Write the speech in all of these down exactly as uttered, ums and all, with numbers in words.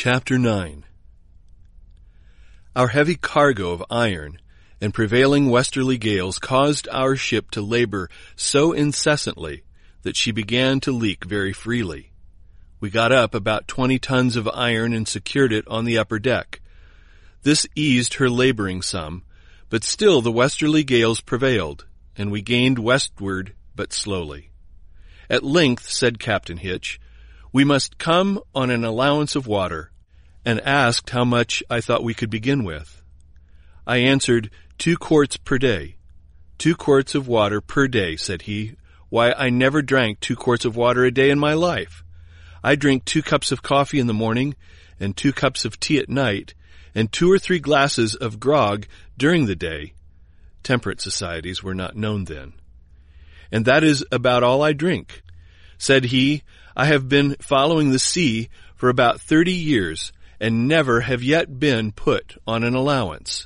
Chapter nine. Our heavy cargo of iron and prevailing westerly gales caused our ship to labor so incessantly that she began to leak very freely. We got up about twenty tons of iron and secured it on the upper deck. This eased her laboring some, but still the westerly gales prevailed, and we gained westward but slowly. At length, said Captain Hitch, we must come on an allowance of water, and asked how much I thought we could begin with. I answered, two quarts per day. Two quarts of water per day, said he. Why, I never drank two quarts of water a day in my life. I drink two cups of coffee in the morning, and two cups of tea at night, and two or three glasses of grog during the day. Temperate societies were not known then. And that is about all I drink. Said he, I have been following the sea for about thirty years, and never have yet been put on an allowance.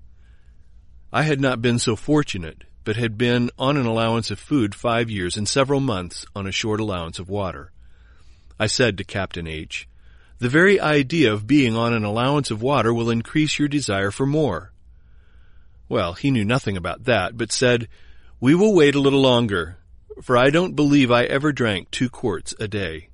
I had not been so fortunate, but had been on an allowance of food five years and several months on a short allowance of water. I said to Captain H., the very idea of being on an allowance of water will increase your desire for more. Well, he knew nothing about that, but said, we will wait a little longer, for I don't believe I ever drank two quarts a day.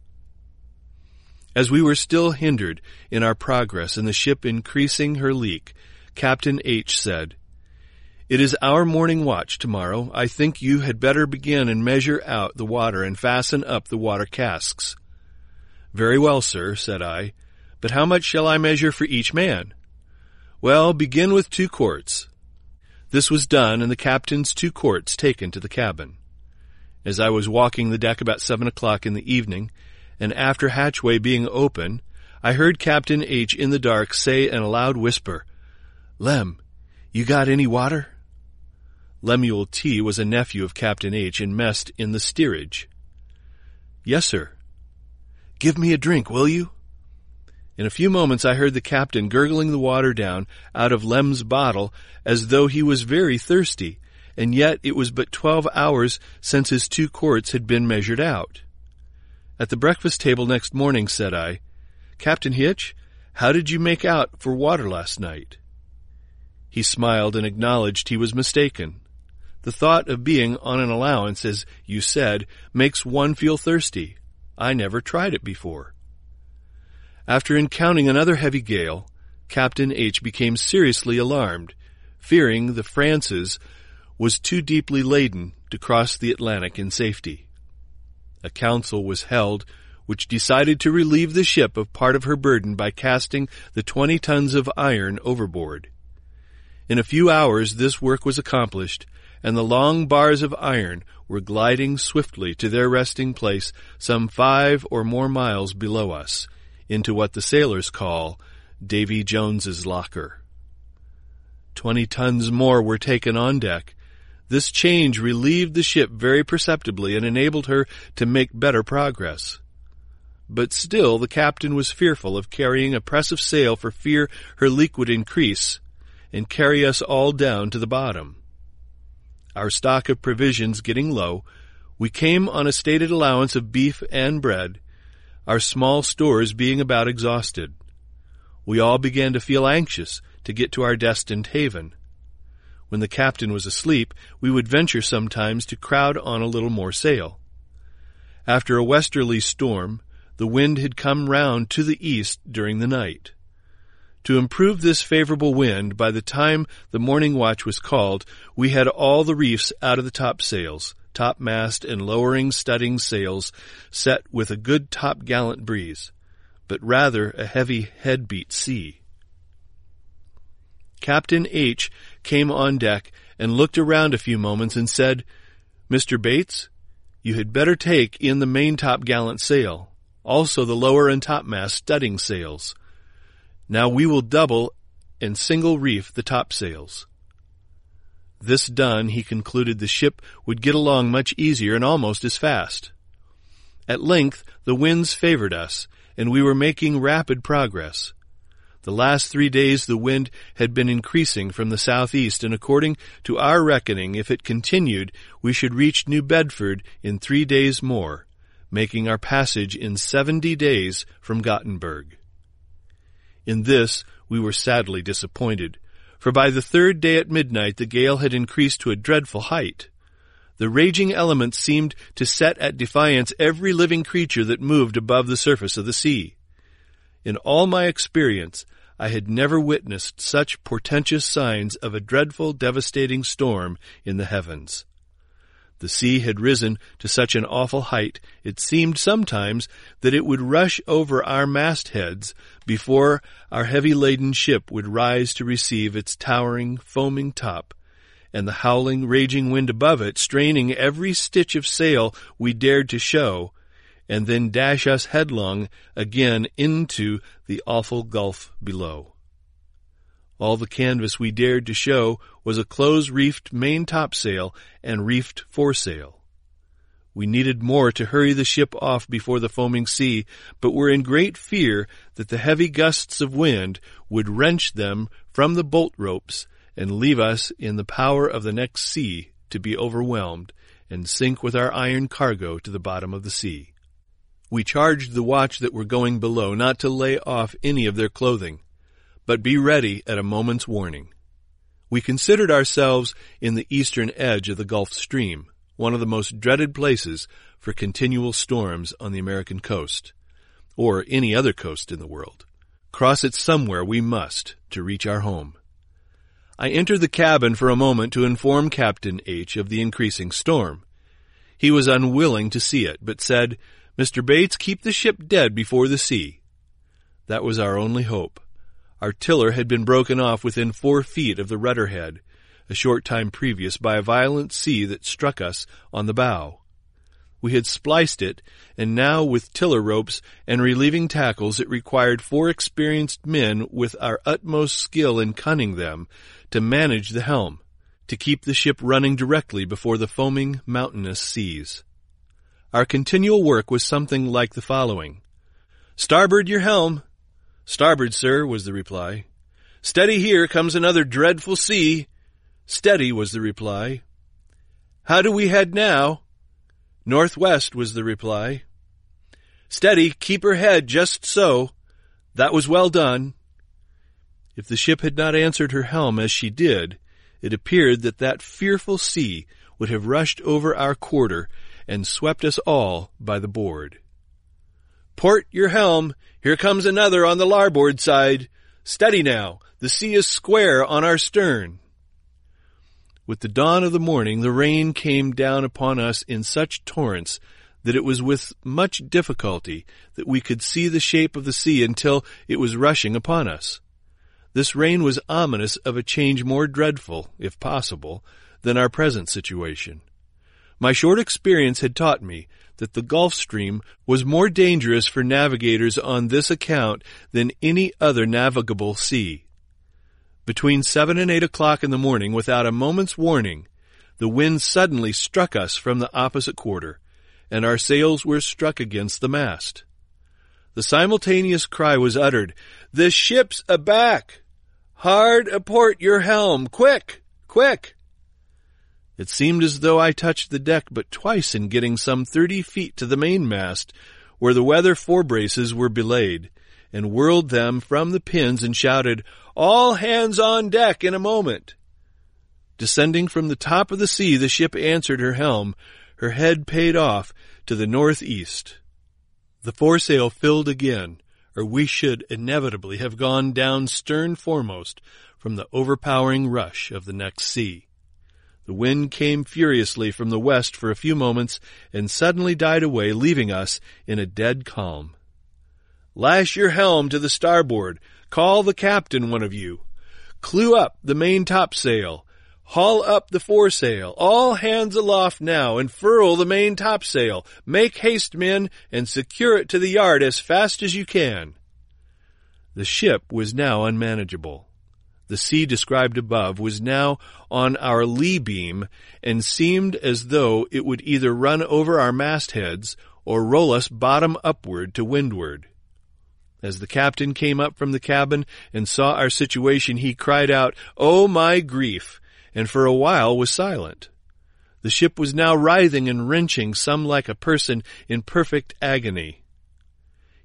As we were still hindered in our progress and the ship increasing her leak, Captain H. said, it is our morning watch tomorrow. I think you had better begin and measure out the water and fasten up the water casks. Very well, sir, said I, but how much shall I measure for each man? Well, begin with two quarts. This was done, and the captain's two quarts taken to the cabin. As I was walking the deck about seven o'clock in the evening, and after hatchway being open, I heard Captain H. in the dark say in a loud whisper, Lem, you got any water? Lemuel T. was a nephew of Captain H. and messed in the steerage. Yes, sir. Give me a drink, will you? In a few moments I heard the captain gurgling the water down out of Lem's bottle as though he was very thirsty, and yet it was but twelve hours since his two quarts had been measured out. At the breakfast table next morning, said I, Captain Hitch, how did you make out for water last night? He smiled and acknowledged he was mistaken. The thought of being on an allowance, as you said, makes one feel thirsty. I never tried it before. After encountering another heavy gale, Captain H. became seriously alarmed, fearing the Francis was too deeply laden to cross the Atlantic in safety. A council was held which decided to relieve the ship of part of her burden by casting the twenty tons of iron overboard. In a few hours this work was accomplished, and the long bars of iron were gliding swiftly to their resting place some five or more miles below us, into what the sailors call Davy Jones's locker. Twenty tons more were taken on deck. This change relieved the ship very perceptibly and enabled her to make better progress. But still the captain was fearful of carrying a press of sail for fear her leak would increase and carry us all down to the bottom. Our stock of provisions getting low, we came on a stated allowance of beef and bread, our small stores being about exhausted. We all began to feel anxious to get to our destined haven. When the captain was asleep, we would venture sometimes to crowd on a little more sail. After a westerly storm, the wind had come round to the east during the night. To improve this favorable wind, by the time the morning watch was called, we had all the reefs out of the topsails, topmast and lowering studding sails set with a good top-gallant breeze, but rather a heavy head-beat sea. Captain H. came on deck and looked around a few moments and said, Mister Bates, you had better take in the main-top-gallant sail, also the lower and topmast studding sails. Now we will double and single reef the topsails. This done, he concluded the ship would get along much easier and almost as fast. At length the winds favored us, and we were making rapid progress. The last three days the wind had been increasing from the southeast, and according to our reckoning, if it continued, we should reach New Bedford in three days more, making our passage in seventy days from Gothenburg. In this we were sadly disappointed, for by the third day at midnight the gale had increased to a dreadful height. The raging elements seemed to set at defiance every living creature that moved above the surface of the sea. In all my experience, I had never witnessed such portentous signs of a dreadful, devastating storm in the heavens. The sea had risen to such an awful height, it seemed sometimes that it would rush over our mastheads before our heavy-laden ship would rise to receive its towering, foaming top, and the howling, raging wind above it straining every stitch of sail we dared to show, and then dash us headlong again into the awful gulf below. All the canvas we dared to show was a close-reefed main topsail and reefed foresail. We needed more to hurry the ship off before the foaming sea, but were in great fear that the heavy gusts of wind would wrench them from the bolt ropes and leave us in the power of the next sea to be overwhelmed and sink with our iron cargo to the bottom of the sea. We charged the watch that were going below not to lay off any of their clothing, but be ready at a moment's warning. We considered ourselves in the eastern edge of the Gulf Stream, one of the most dreaded places for continual storms on the American coast, or any other coast in the world. Cross it somewhere we must to reach our home. I entered the cabin for a moment to inform Captain H. of the increasing storm. He was unwilling to see it, but said, "Mister Bates, keep the ship dead before the sea." That was our only hope. Our tiller had been broken off within four feet of the rudder head, a short time previous, by a violent sea that struck us on the bow. We had spliced it, and now with tiller ropes and relieving tackles it required four experienced men with our utmost skill in cunning them to manage the helm, to keep the ship running directly before the foaming mountainous seas. Our continual work was something like the following. "Starboard your helm." "Starboard, sir," was the reply. "Steady, here comes another dreadful sea." "Steady," was the reply. "How do we head now?" "Northwest," was the reply. "Steady, keep her head just so." That was well done. If the ship had not answered her helm as she did, it appeared that that fearful sea would have rushed over our quarter and swept us all by the board. "Port your helm. Here comes another on the larboard side. Steady now. The sea is square on our stern." With the dawn of the morning, the rain came down upon us in such torrents that it was with much difficulty that we could see the shape of the sea until it was rushing upon us. This rain was ominous of a change more dreadful, if possible, than our present situation. My short experience had taught me that the Gulf Stream was more dangerous for navigators on this account than any other navigable sea. Between seven and eight o'clock in the morning, without a moment's warning, the wind suddenly struck us from the opposite quarter, and our sails were struck against the mast. The simultaneous cry was uttered, "The ship's aback! Hard aport your helm! Quick! Quick!" It seemed as though I touched the deck but twice in getting some thirty feet to the mainmast, where the weather forebraces were belayed, and whirled them from the pins and shouted, "All hands on deck in a moment." Descending from the top of the sea, the ship answered her helm, her head paid off to the northeast. The foresail filled again, or we should inevitably have gone down stern foremost from the overpowering rush of the next sea. The wind came furiously from the west for a few moments and suddenly died away, leaving us in a dead calm. "Lash your helm to the starboard. Call the captain, one of you. Clew up the main topsail. Haul up the foresail. All hands aloft now, and furl the main topsail. Make haste, men, and secure it to the yard as fast as you can." The ship was now unmanageable. The sea described above was now on our lee beam, and seemed as though it would either run over our mastheads or roll us bottom upward to windward. As the captain came up from the cabin and saw our situation, he cried out, "Oh, my grief!" and for a while was silent. The ship was now writhing and wrenching, some like a person in perfect agony.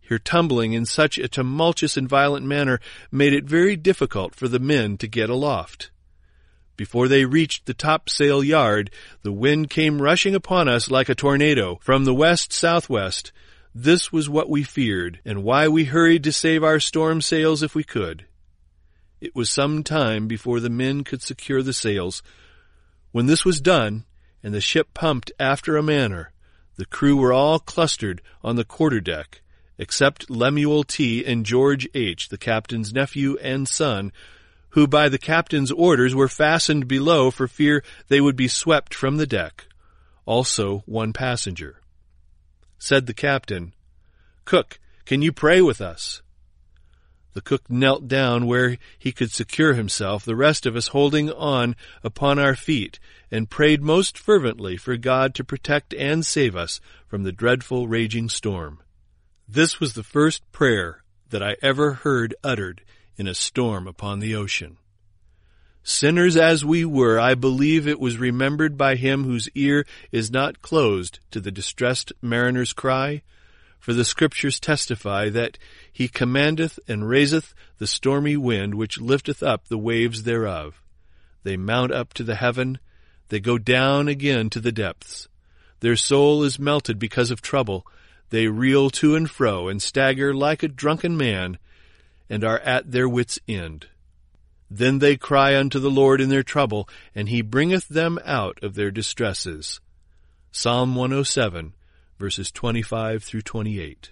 Her tumbling in such a tumultuous and violent manner made it very difficult for the men to get aloft. Before they reached the topsail yard, the wind came rushing upon us like a tornado from the west-southwest. This was what we feared, and why we hurried to save our storm sails if we could. It was some time before the men could secure the sails. When this was done, and the ship pumped after a manner, the crew were all clustered on the quarter-deck, except Lemuel T. and George H., the captain's nephew and son, who by the captain's orders were fastened below for fear they would be swept from the deck, also one passenger. Said the captain, "Cook, can you pray with us?" The cook knelt down where he could secure himself, the rest of us holding on upon our feet, and prayed most fervently for God to protect and save us from the dreadful raging storm. This was the first prayer that I ever heard uttered in a storm upon the ocean. Sinners as we were, I believe it was remembered by him whose ear is not closed to the distressed mariner's cry, for the Scriptures testify that he commandeth and raiseth the stormy wind which lifteth up the waves thereof. They mount up to the heaven, they go down again to the depths. Their soul is melted because of trouble. They reel to and fro, and stagger like a drunken man, and are at their wits' end. Then they cry unto the Lord in their trouble, and he bringeth them out of their distresses. Psalm one oh seven, verses twenty-five through twenty-eight.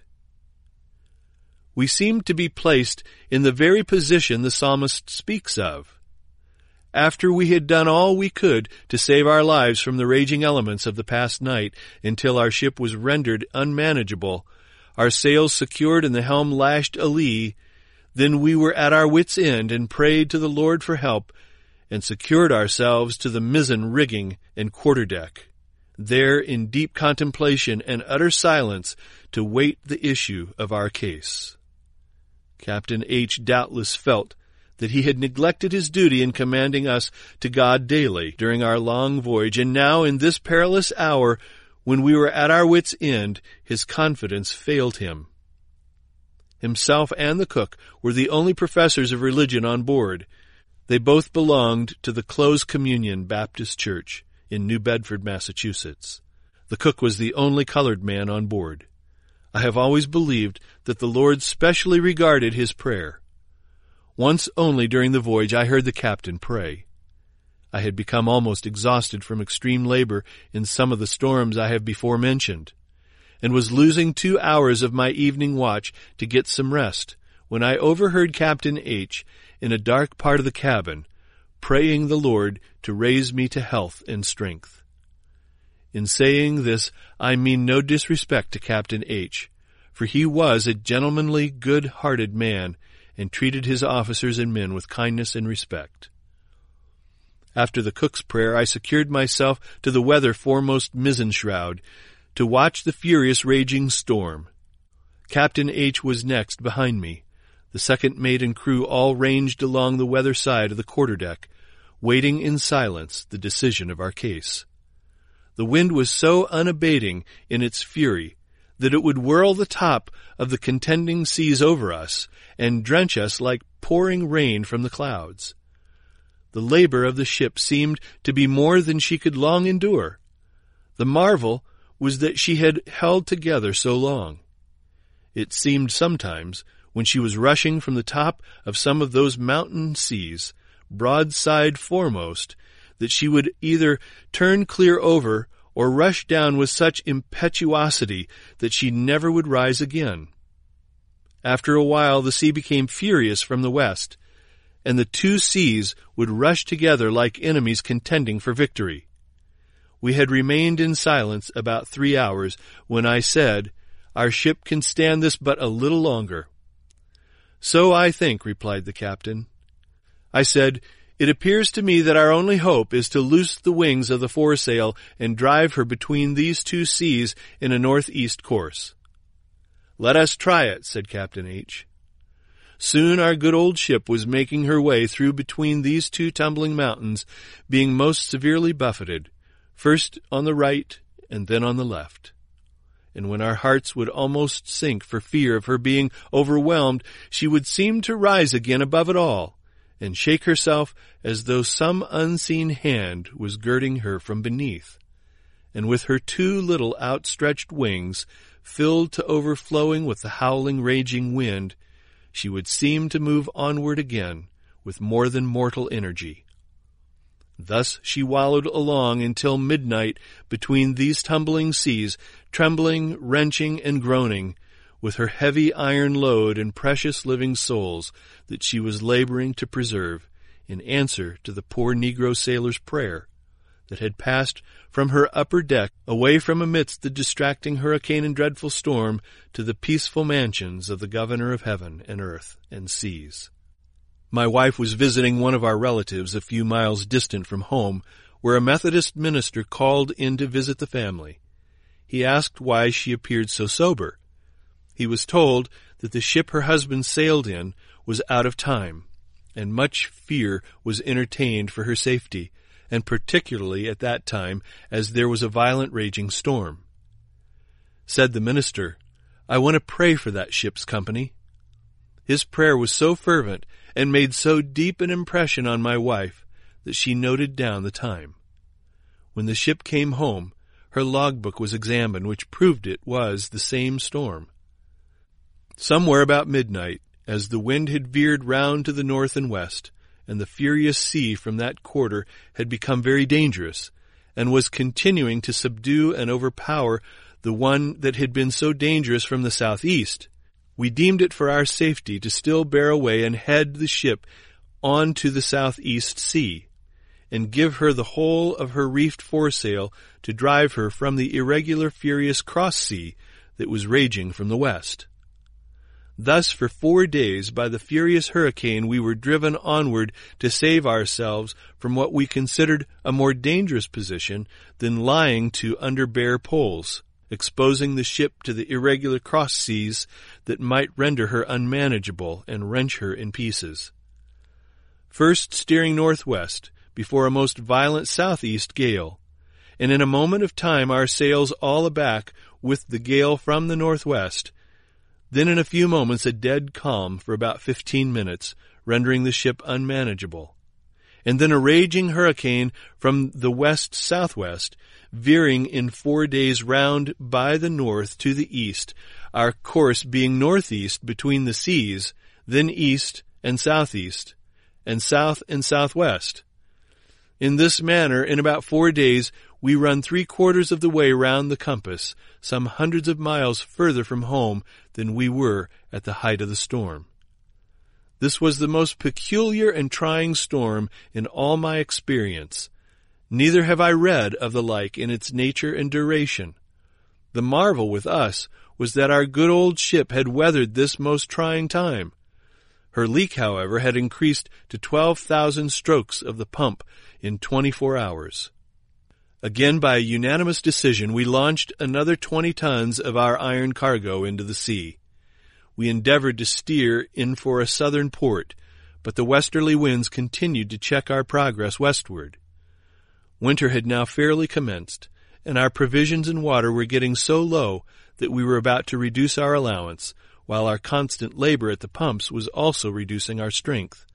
We seem to be placed in the very position the psalmist speaks of. After we had done all we could to save our lives from the raging elements of the past night until our ship was rendered unmanageable, our sails secured and the helm lashed alee, then we were at our wits' end and prayed to the Lord for help and secured ourselves to the mizzen rigging and quarter-deck, there in deep contemplation and utter silence to wait the issue of our case. Captain H. doubtless felt that he had neglected his duty in commanding us to God daily during our long voyage, and now in this perilous hour, when we were at our wits' end, his confidence failed him. Himself and the cook were the only professors of religion on board. They both belonged to the Close Communion Baptist Church in New Bedford, Massachusetts. The cook was the only colored man on board. I have always believed that the Lord specially regarded his prayer. Once only during the voyage I heard the captain pray. I had become almost exhausted from extreme labor in some of the storms I have before mentioned, and was losing two hours of my evening watch to get some rest, when I overheard Captain H. in a dark part of the cabin, praying the Lord to raise me to health and strength. In saying this, I mean no disrespect to Captain H., for he was a gentlemanly, good-hearted man, and treated his officers and men with kindness and respect. After the cook's prayer, I secured myself to the weather foremost mizzen shroud to watch the furious raging storm. Captain H. was next behind me. The second mate and crew all ranged along the weather side of the quarter-deck, waiting in silence the decision of our case. The wind was so unabating in its fury that it would whirl the top of the contending seas over us and drench us like pouring rain from the clouds. The labor of the ship seemed to be more than she could long endure. The marvel was that she had held together so long. It seemed sometimes, when she was rushing from the top of some of those mountain seas, broadside foremost, that she would either turn clear over or rush down with such impetuosity that she never would rise again. After a while the sea became furious from the west, and the two seas would rush together like enemies contending for victory. We had remained in silence about three hours when I said, "Our ship can stand this but a little longer." "So I think," replied the captain. I said, "It appears to me that our only hope is to loose the wings of the foresail and drive her between these two seas in a northeast course." "Let us try it," said Captain H. Soon our good old ship was making her way through between these two tumbling mountains, being most severely buffeted, first on the right and then on the left. and when our hearts would almost sink for fear of her being overwhelmed, she would seem to rise again above it all, and shake herself as though some unseen hand was girding her from beneath. And with her two little outstretched wings, filled to overflowing with the howling, raging wind, she would seem to move onward again with more than mortal energy. Thus she wallowed along until midnight between these tumbling seas, trembling, wrenching, and groaning, with her heavy iron load and precious living souls that she was laboring to preserve, in answer to the poor Negro sailor's prayer that had passed from her upper deck away from amidst the distracting hurricane and dreadful storm to the peaceful mansions of the Governor of heaven and earth and seas. My wife was visiting one of our relatives a few miles distant from home, where a Methodist minister called in to visit the family. He asked why she appeared so sober. He was told that the ship her husband sailed in was out of time, and much fear was entertained for her safety, and particularly at that time, as there was a violent raging storm. Said the minister, "I want to pray for that ship's company." His prayer was so fervent and made so deep an impression on my wife that she noted down the time. When the ship came home, her logbook was examined, which proved it was the same storm. Somewhere about midnight, as the wind had veered round to the north and west, and the furious sea from that quarter had become very dangerous, and was continuing to subdue and overpower the one that had been so dangerous from the southeast, we deemed it for our safety to still bear away and head the ship on to the southeast sea, and give her the whole of her reefed foresail to drive her from the irregular furious cross sea that was raging from the west. Thus for four days by the furious hurricane we were driven onward to save ourselves from what we considered a more dangerous position than lying to under bare poles, exposing the ship to the irregular cross seas that might render her unmanageable and wrench her in pieces. First steering northwest before a most violent southeast gale, and in a moment of time our sails all aback with the gale from the northwest. Then in a few moments a dead calm for about fifteen minutes, rendering the ship unmanageable. And then a raging hurricane from the west-southwest, veering in four days round by the north to the east, our course being northeast between the seas, then east and southeast, and south and southwest. In this manner, in about four days, we run three-quarters of the way round the compass, some hundreds of miles further from home than we were at the height of the storm. This was the most peculiar and trying storm in all my experience. Neither have I read of the like in its nature and duration. The marvel with us was that our good old ship had weathered this most trying time. Her leak, however, had increased to twelve thousand strokes of the pump in twenty-four hours. Again, by a unanimous decision, we launched another twenty tons of our iron cargo into the sea. We endeavored to steer in for a southern port, but the westerly winds continued to check our progress westward. Winter had now fairly commenced, and our provisions and water were getting so low that we were about to reduce our allowance, while our constant labor at the pumps was also reducing our strength.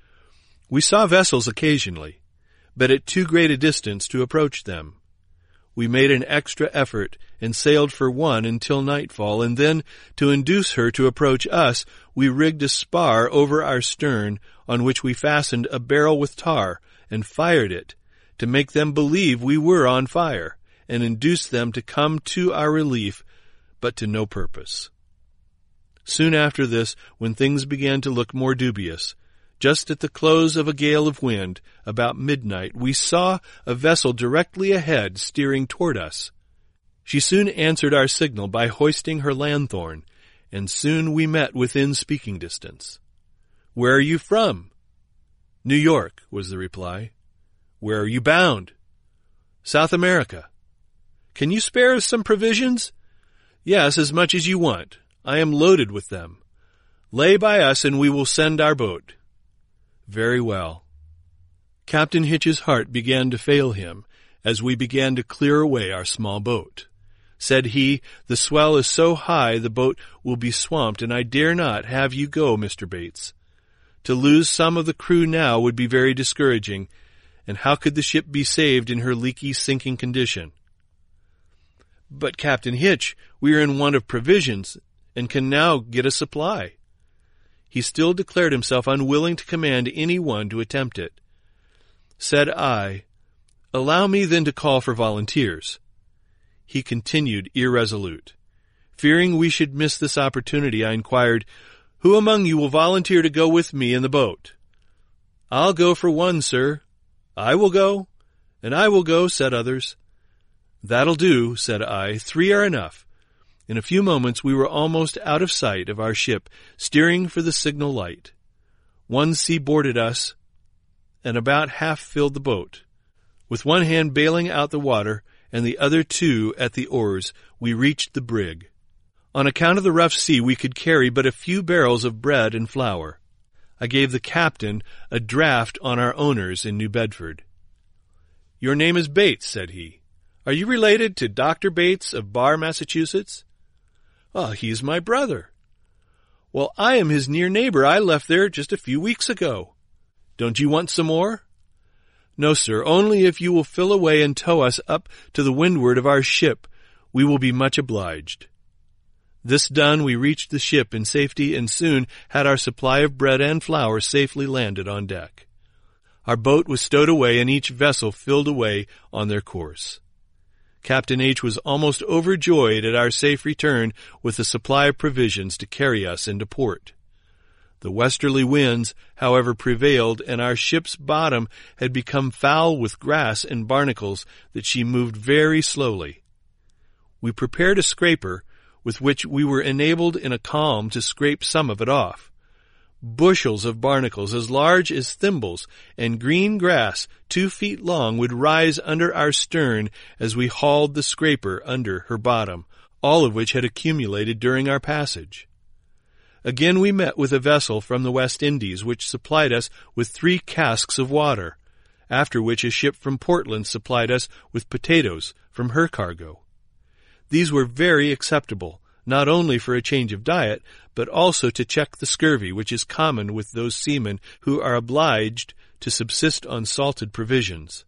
We saw vessels occasionally, but at too great a distance to approach them. We made an extra effort and sailed for one until nightfall, and then, to induce her to approach us, we rigged a spar over our stern on which we fastened a barrel with tar and fired it, to make them believe we were on fire, and induce them to come to our relief, but to no purpose. Soon after this, when things began to look more dubious, just at the close of a gale of wind, about midnight, we saw a vessel directly ahead steering toward us. She soon answered our signal by hoisting her lanthorn, and soon we met within speaking distance. "Where are you from?" "New York," was the reply. "Where are you bound?" "South America." "Can you spare us some provisions?" "Yes, as much as you want. I am loaded with them. Lay by us and we will send our boat." "Very well." Captain Hitch's heart began to fail him as we began to clear away our small boat. Said he, "The swell is so high the boat will be swamped, and I dare not have you go, Mister Bates. To lose some of the crew now would be very discouraging, and how could the ship be saved in her leaky, sinking condition?" "But, Captain Hitch, we are in want of provisions, and can now get a supply." He still declared himself unwilling to command any one to attempt it. Said I, "Allow me then to call for volunteers." He continued irresolute. Fearing we should miss this opportunity, I inquired, "Who among you will volunteer to go with me in the boat?" "I'll go for one, sir." "I will go." "And I will go," said others. "That'll do," said I. "Three are enough." In a few moments we were almost out of sight of our ship, steering for the signal light. One sea boarded us, and about half filled the boat. With one hand bailing out the water, and the other two at the oars, we reached the brig. On account of the rough sea, we could carry but a few barrels of bread and flour. I gave the captain a draft on our owners in New Bedford. "Your name is Bates," said he. "Are you related to Doctor Bates of Barre, Massachusetts?" "Oh, he is my brother." "Well, I am his near neighbor. I left there just a few weeks ago." "Don't you want some more?" "No, sir, only if you will fill away and tow us up to the windward of our ship, we will be much obliged." This done, we reached the ship in safety and soon had our supply of bread and flour safely landed on deck. Our boat was stowed away and each vessel filled away on their course. Captain H. was almost overjoyed at our safe return with a supply of provisions to carry us into port. The westerly winds, however, prevailed, and our ship's bottom had become foul with grass and barnacles that she moved very slowly. We prepared a scraper, with which we were enabled in a calm to scrape some of it off. Bushels of barnacles as large as thimbles and green grass two feet long would rise under our stern as we hauled the scraper under her bottom, all of which had accumulated during our passage. Again we met with a vessel from the West Indies, which supplied us with three casks of water, after which a ship from Portland supplied us with potatoes from her cargo. These were very acceptable, not only for a change of diet, but also to check the scurvy which is common with those seamen who are obliged to subsist on salted provisions.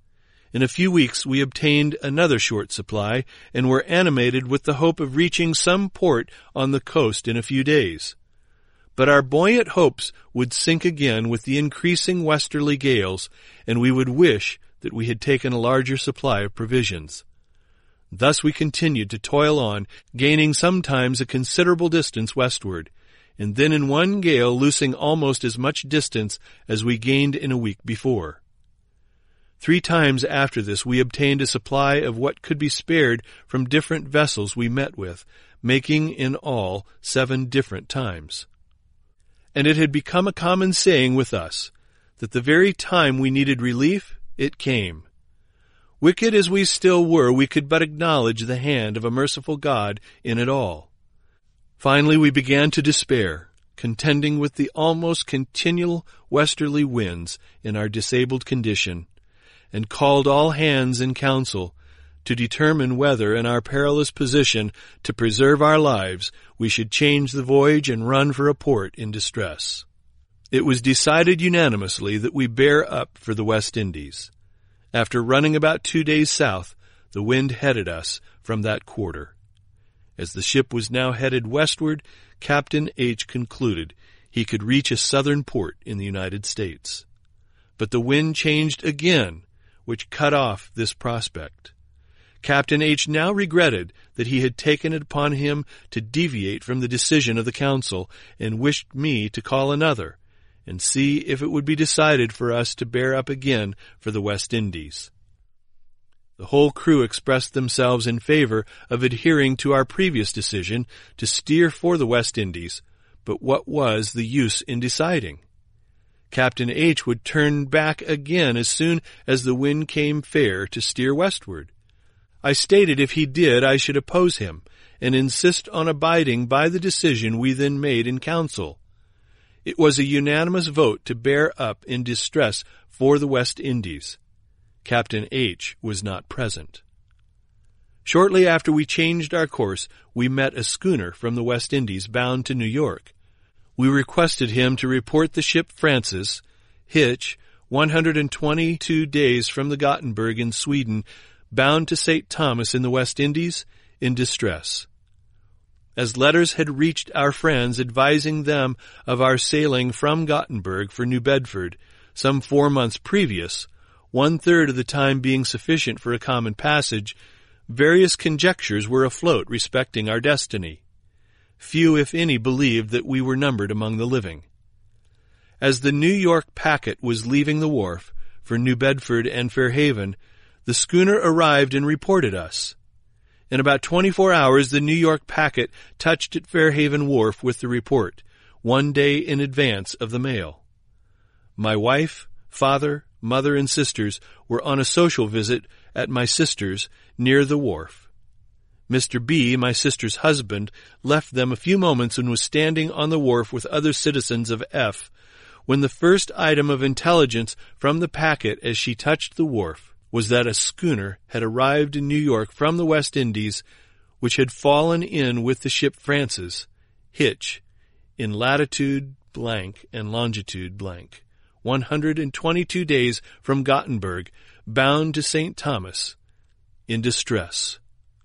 In a few weeks we obtained another short supply, and were animated with the hope of reaching some port on the coast in a few days. But our buoyant hopes would sink again with the increasing westerly gales, and we would wish that we had taken a larger supply of provisions. Thus we continued to toil on, gaining sometimes a considerable distance westward, and then in one gale losing almost as much distance as we gained in a week before. Three times after this we obtained a supply of what could be spared from different vessels we met with, making in all seven different times. And it had become a common saying with us, that the very time we needed relief, it came. Wicked as we still were, we could but acknowledge the hand of a merciful God in it all. Finally we began to despair, contending with the almost continual westerly winds in our disabled condition, and called all hands in council to determine whether, in our perilous position, to preserve our lives, we should change the voyage and run for a port in distress. It was decided unanimously that we bear up for the West Indies. After running about two days south, the wind headed us from that quarter. As the ship was now headed westward, Captain H. concluded he could reach a southern port in the United States. But the wind changed again, which cut off this prospect. Captain H. now regretted that he had taken it upon him to deviate from the decision of the council, and wished me to call another, and see if it would be decided for us to bear up again for the West Indies. The whole crew expressed themselves in favor of adhering to our previous decision to steer for the West Indies, but what was the use in deciding? Captain H. would turn back again as soon as the wind came fair to steer westward. I stated if he did I should oppose him, and insist on abiding by the decision we then made in council. It was a unanimous vote to bear up in distress for the West Indies. Captain H. was not present. Shortly after we changed our course, we met a schooner from the West Indies bound to New York. We requested him to report the ship Francis, Hitch, one hundred twenty-two days from the Gothenburg in Sweden, bound to Saint Thomas in the West Indies, in distress. As letters had reached our friends advising them of our sailing from Gothenburg for New Bedford some four months previous, one-third of the time being sufficient for a common passage, various conjectures were afloat respecting our destiny. Few, if any, believed that we were numbered among the living. As the New York packet was leaving the wharf for New Bedford and Fairhaven, the schooner arrived and reported us. In about twenty-four hours, the New York packet touched at Fairhaven Wharf with the report, one day in advance of the mail. My wife, father, mother, and sisters were on a social visit at my sister's near the wharf. Mister B., my sister's husband, left them a few moments and was standing on the wharf with other citizens of F when the first item of intelligence from the packet as she touched the wharf was that a schooner had arrived in New York from the West Indies, which had fallen in with the ship Francis, Hitch, in latitude blank and longitude blank, one hundred twenty-two days from Gothenburg, bound to Saint Thomas, in distress.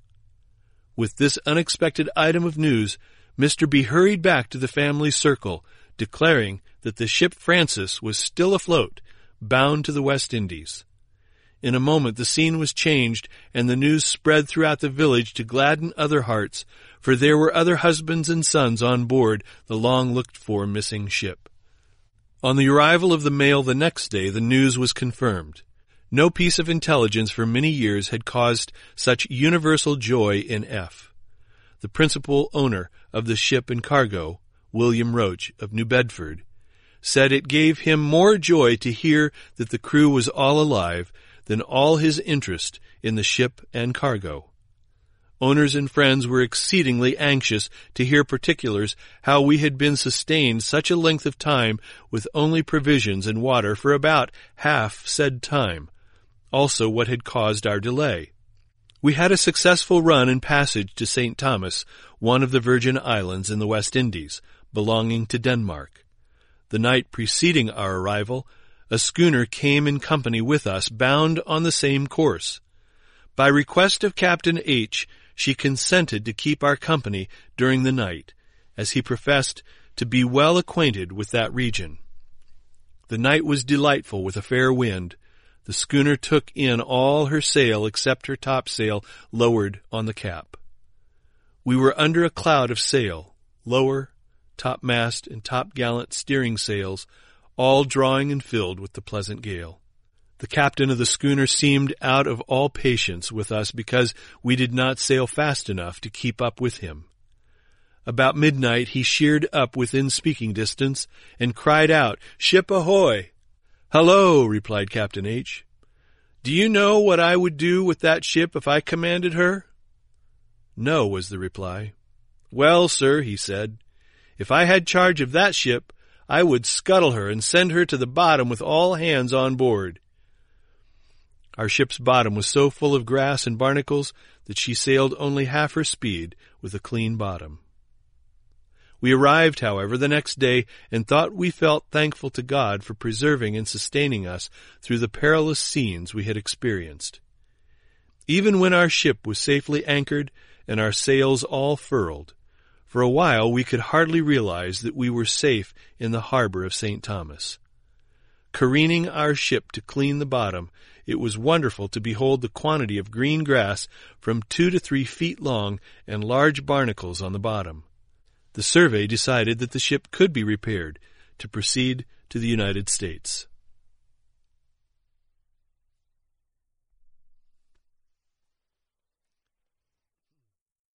With this unexpected item of news, Mister B. hurried back to the family circle, declaring that the ship Francis was still afloat, bound to the West Indies. In a moment the scene was changed, and the news spread throughout the village to gladden other hearts, for there were other husbands and sons on board the long-looked-for missing ship. On the arrival of the mail the next day, the news was confirmed. No piece of intelligence for many years had caused such universal joy in F. The principal owner of the ship and cargo, William Roach of New Bedford, said it gave him more joy to hear that the crew was all alive than all his interest in the ship and cargo. Owners and friends were exceedingly anxious to hear particulars how we had been sustained such a length of time with only provisions and water for about half said time, also what had caused our delay. We had a successful run and passage to Saint Thomas, one of the Virgin Islands in the West Indies, belonging to Denmark. The night preceding our arrival, a schooner came in company with us, bound on the same course. By request of Captain H., she consented to keep our company during the night, as he professed to be well acquainted with that region. The night was delightful with a fair wind. The schooner took in all her sail except her topsail lowered on the cap. We were under a cloud of sail, lower, topmast, and topgallant steering sails, all drawing and filled with the pleasant gale. The captain of the schooner seemed out of all patience with us because we did not sail fast enough to keep up with him. About midnight he sheered up within speaking distance and cried out, "Ship ahoy!" "Hello," replied Captain H. "Do you know what I would do with that ship if I commanded her?" "No," was the reply. "Well, sir," he said, "if I had charge of that ship, I would scuttle her and send her to the bottom with all hands on board." Our ship's bottom was so full of grass and barnacles that she sailed only half her speed with a clean bottom. We arrived, however, the next day, and thought we felt thankful to God for preserving and sustaining us through the perilous scenes we had experienced. Even when our ship was safely anchored and our sails all furled, for a while we could hardly realize that we were safe in the harbor of Saint Thomas. Careening our ship to clean the bottom, it was wonderful to behold the quantity of green grass from two to three feet long and large barnacles on the bottom. The survey decided that the ship could be repaired to proceed to the United States.